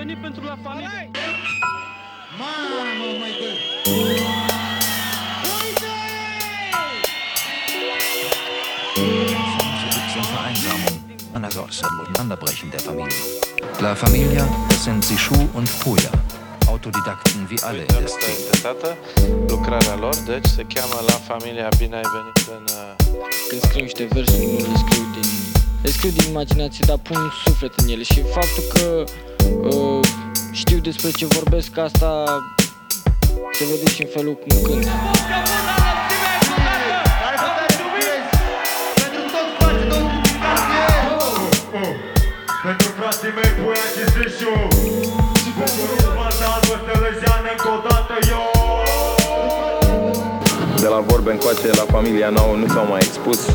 venit pentru La Familia. Mamă, mai gol! Zur Vereinsamung, an der Auseinanderbrechen der Familie. La Familia, das sind Sishu und Puya, Autodidakten wie alle in der Szene. Lucrarea lor, deci, se cheamă La Familia. Bine ai venit în... Când scriu niște versuri, nu le scriu din imaginație, dar pun suflet în ele. Și faptul că știu despre ce vorbesc, asta se vede și în felul cum cânt. Pentru frații mei Puia și Sishu Și pentru Urmata albă Stălăjeană încă o dată yo. De la vorbe încoace, La Familia nouă nu s-au mai expus.